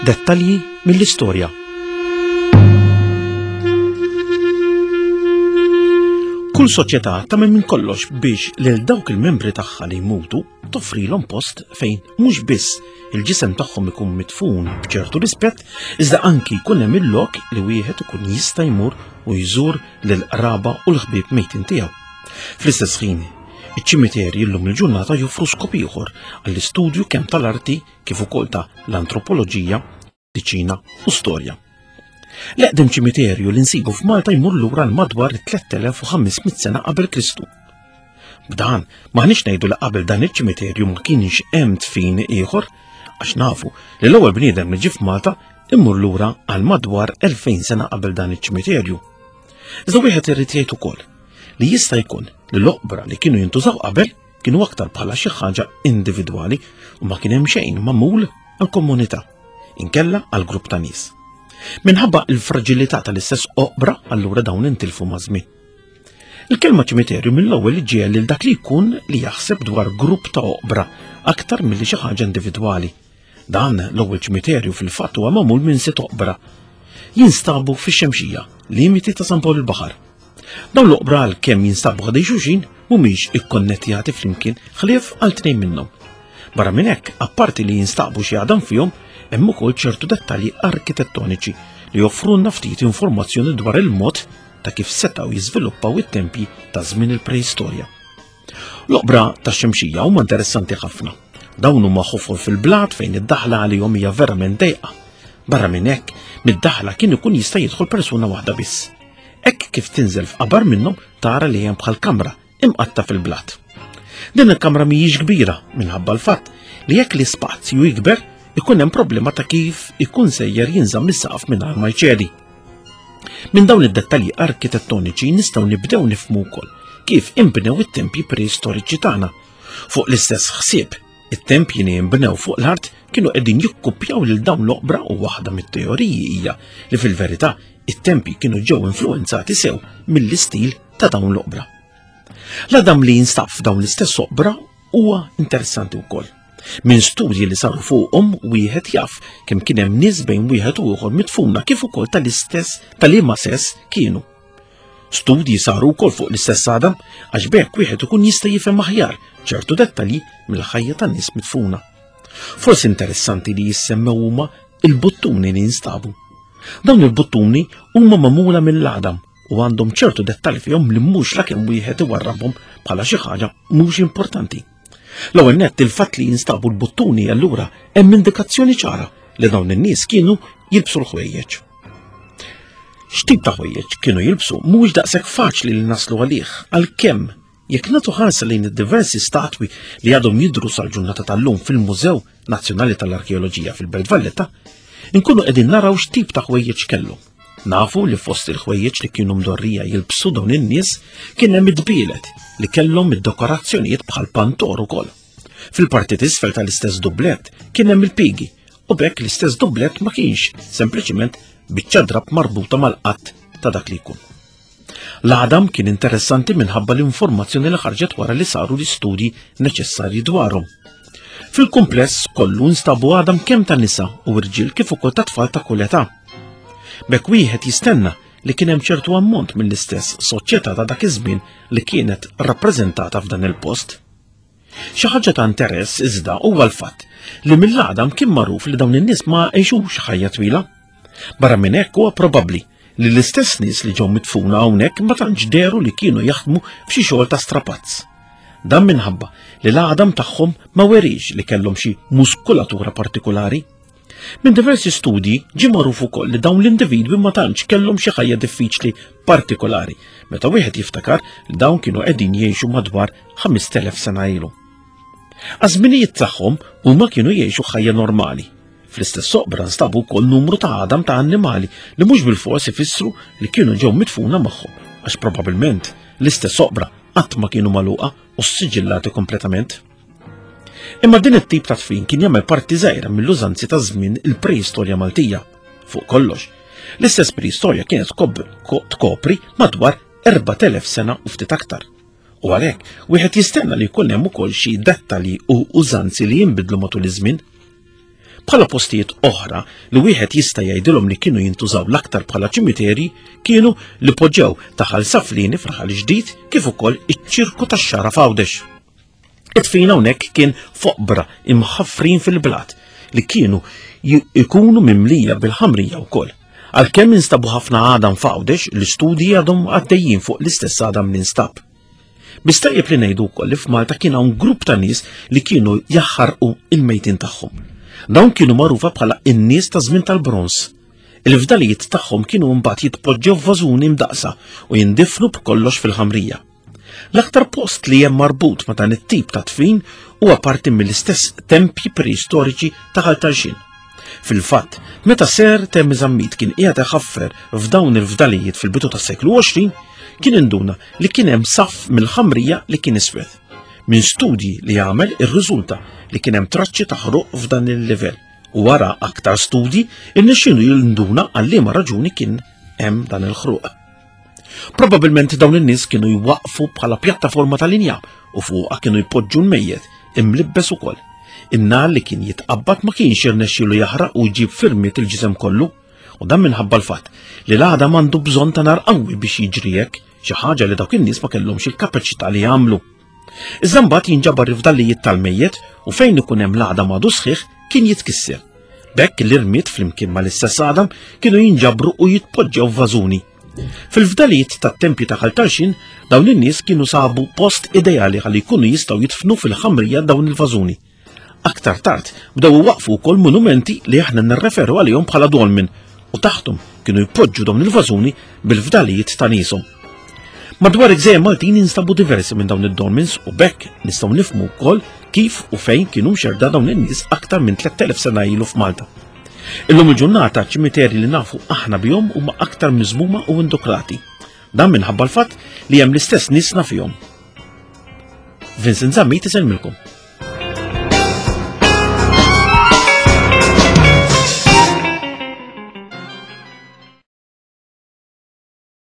Dettalji mill-istorja. Kull soċjetà tagħmel minn kollox biex lil dawk il-membri tagħha li jmutu toffrilhom post fejn mhux biss il-ġisem tagħhom ikun midfun b'ċertu rispett, iżda anki jkun hemm il-lok li wieħed ikun jista' jmur u jżur lil qraba u l-ħbieb mejtin tiegħu. Fl-istess ħin, iċ-ċimiterji llum il-ġurnata joffru skop ieħor għall-istudju kemm tal-arti kif ukoll ta' l-antropoloġija, mediċina u storja. L-eqdem ċimiterju li nsibu f'Malta jmur lura l-madwar 3500 sena qabel Kristu. B'dan m'aħniex ngħidu li qabel dan iċ-ċimiterju ma kienx hemm tfin ieħor għax nafu li l-ewwel bniedem li ġie f'Malta immur lura għal madwar 2000 sena qabel dan iċ-ċimiterju. Iżda wieħed irid jgħid ukoll li jista' jkun li l-oqbra li kienu jintużaw qabel kienu aktar bħala xi ħaġa individwali u ma kien hemm xejn magħmul għall-komunità inkella għall-grupp ta' nies. Minħabba l-fraġilità tal-istess oqbra allura dawn intilfu maż-żmien. Il-kelma ċimiterju mill-ewwel ġiegħ lil dak li jkun li jaħseb dwar grupp ta' oqbra aktar milli xi ħaġa individwali. Dan l-ewwel ċimiterju fil-fatt huwa magħmul minn 6 oqbra. Jinstabu fix-Xemxija, limiti ta' San Pawl il-Baħar. Dawn l-oqbra għalkemm jinstabu ħadej xulxin mhumiex ikkonnettjati flimkien ħlief għal tnejn minnhom. Barra minn hekk, apparti li jinstabu xi għadam fihom, hemm ukoll ċertu dettalji arkitettoniċi li joffrulna ftit informazzjoni dwar il-mod ta' kif setgħu jiżviluppaw it-tempji ta' żmien il-preistorja. L-oqbra tax-Xemxija huma interessanti ħafna. Dawn huma ħofur fil-blat fejn id-daħla għalihom hija verament dejqa. Barra minn hekk, mid-daħla kien ikun jista' jidħol persuna waħda biss. Hekk kif tinżel f'qabar minnhom tara li hemm bħal kamra imqatta fil-blat. Din il-kamra mhijiex kbira minħabba l-fatt li jekk l-ispazju jikber ikun hemm problema ta' kif ikun sejjer jinżamm is-saqaf mingħajr ma jċedi. Minn dawn id-dettalji arkitettoniċi nistgħu nibdew nifhmu wkoll kif inbnew it-tempji preistoriċi tagħna. Fuq l-istess ħsieb, it-tempji li jinbnew fuq l-art kienu qegħdin jikkupjaw lil dawn l-oqbra u waħda mit-teoriji hija li fil-verità it-tempji kienu ġew influenzati sew mill-istil ta' dawn l-oqbra. L-adam li jinstab f'dawn l-istess oqbra huwa interessanti wkoll. Minn studji li saru fuqhom wieħed jaf kemm kien hemm nies bejn wieħed u ieħor midfuna kif ukoll tal-istess tal-liema sess kienu. Studji saru wkoll fuq l-istess adam għax bekk wieħed ikun jista' jifhem aħjar ċertu dettalji mill-ħajja tan-nies midfuna. Forsi interessanti li jissemmew huma il-buttuni li jinstabu. Dawn il-buttuni huma magħmula mill-adam u għandhom ċertu dettalji fihom li mhux lakemm wieħed iwarrabhom bħala xi ħaġa mhux importanti. L-ewwel nett il-fatt li jinstabu l-buttuni allura hemm indikazzjoni ċara li dawn in-nies kienu jilbsu l-ħwejjeġ. X'tip ta' ħwejjeġ kienu jilbsu mhux daqshekk faċli li naslu għalih għalkemm jekk nagħtu ħarsa lejn id-diversi statwi li għadhom jidhru sal-ġurnata tal-lum fil-Mużew Nazzjonali tal-Arkeoloġija fil-Belt Valletta, inkunu qegħdin naraw x'tip ta' ħwejjeġ kellhom. Nafu li fost il-ħwejjeġ li kienu mdorrija jilbsu dawn in-nies kien hemm id-dbielet li kellhom id-dekorazzjonijiet bħal pantor ukoll. Fil-parti t'isfel tal-istess dublett kien hemm il-pigi u bekk l-istess dublett ma kienx sempliċiment biċċa drab marbuta mal-qatt ta' dak li jkun. L-għadam kien interessanti minħabba l-informazzjoni li ħarġet wara li saru l-istudji neċessarji dwarhom. Fil-kumpless kollu nstabu għadam kemm ta' nisa u irġiel kif ukoll ta' tfal ta' kull età. Bekk wieħed jistenna li kien hemm ċertu ammont mill-istess soċjetà ta' dak iż-żmien li kienet rappreżentata f'dan il-post. Xi ħaġa ta' interess iżda huwa l-fatt li mill-għadam kien magħruf li dawn in-nies ma għexux ħajja twila. Barra minn hekk huwa probabbli li l-istess nies li ġew midfuna hawnhekk ma tantx deru li kienu jaħdmu f'xi xogħol ta' strapazz. Dan minħabba li l-għadam tagħhom ma werix li kellhom xi muskulatura partikolari. Minn diversi studji ġie magħruf ukoll li dawn l-individwi ma tantx kellhom xi ħajja diffiċli partikolari meta wieħed jiftakar li dawn kienu qegħdin jgħixu madwar 5000 sena ilu. Għaż-żminijiet tagħhom huma kienu jgħixu ħajja normali. Fl-istess oqbra nstabu wkoll numru ta' għadam ta' annimali li mhux bil-fors ifissru li kienu ġew midfuna magħhom għax probabbilment l-istess oqbra qatt ma kienu magħluqa u s-siġillati kompletament. Imma din it-tip ta' tfin kien jagħmel parti żgħira mill-użanzi ta' żmien il-preistorja Maltija. Fuq kollox, l-istess preistorja kienet tkopri madwar 4000 sena u ftit aktar. U għalhekk wieħed jistenna li jkun hemm ukoll xi dettalji u użanzi li jinbidlu matul iż-żmien. Bħala postijiet oħra li wieħed jista' jgħidilhom li kienu jintużaw l-aktar bħala ċimiteri kienu li poġġew taħal Saflini f'Raħal Ġdid kif ukoll iċ-ċirku tax-Xara f'Għawdex. It-tfin hawnhekk kien foqbra imħaffrin fil-blat li kienu jkunu mimlija bil-ħamrija wkoll. Għalkemm instabu ħafna għadam f'Għawdex l-istudji għadhom għaddejjin fuq l-istess għadam li nstab. Bistajjeb li ngħidu wkoll li f'Malta kien hawn grupp ta' nies li kienu jaħħarqu il-mejtin tagħhom. Dawn kienu magħrufa bħala in-nies ta' żmien tal-Brons. Il-fdalijiet tagħhom kienu mbagħad jitpoġġew f'vażuni mdaqsa u jindifnu b'kollox fil-ħamrija. L-aktar post li hemm marbut ma' dan it-tip ta' tfin huwa parti mill-istess tempji preistoriċi ta' Ħaltalxin. Fil-fatt, meta Ser Temmi Żammit kien qiegħed iħaffer f'dawn il-fdalijiet fil-bidu tas-seklu 20, kien induna li kien hemm saf mill-ħamrija li kien iswed. Min studji li għamel irriżulta li kien hemm traċċi ta' ħruq f'dan il-livell u wara aktar studji irnexxielu jinduna għal liema raġuni kien hemm dan il-ħruq. Probabilment dawn in-nies kienu jwaqfu bħala pjattaforma tal-injam u fuqha kienu jpoġġu l-mejjed imlibbes ukoll. In-nar li kien jitqabbad ma kienx irnexxielu jaħraq u jġib firmiet il-ġisem kollu u dan minħabba l-fatt li l-għadam għandu bżonn ta' nar qawwi biex jiġri hekk, xi ħaġa li dawk in-nies ma kellhomx il-kapaċità li jagħmlu. Iżda mbagħad jinġabar il-fdalijiet tal-mejjed u fejn ikun hemm l-għadam għadu sħiħ kien jitkisser. Bekk l-irmiet flimkien mal-istess għadam kienu jinġabru u jitpoġġew f'vażuni. Fil-fdalijiet tat-tempji ta' Ħaltalxin dawn in-nies kienu sabu post ideali ħalli jkunu jistgħu jitfnu fil-ħamrija dawn il-vażuni. Aktar tard bdew waqfu wkoll monumenti li aħna nirreferu għalihom bħala dolmen u taħthom kienu jpoġġu dawn il-vażuni bil-fdalijiet ta' nieshom. Madwar Gżejjer Maltin jinstabu diversi minn dawn id-dolmens u bekk nistgħu nifhmu wkoll kif u fejn kienu mxerda dawn in-nies aktar minn 3000 sena ilu f'Malta. Illum il-ġurnata ċimiteri li nafu aħna bihom huma aktar miżmuma u indukrati. Dan minħabba l-fatt li hemm l-istess nies nafihom. Vincent Żammit iselmilkom.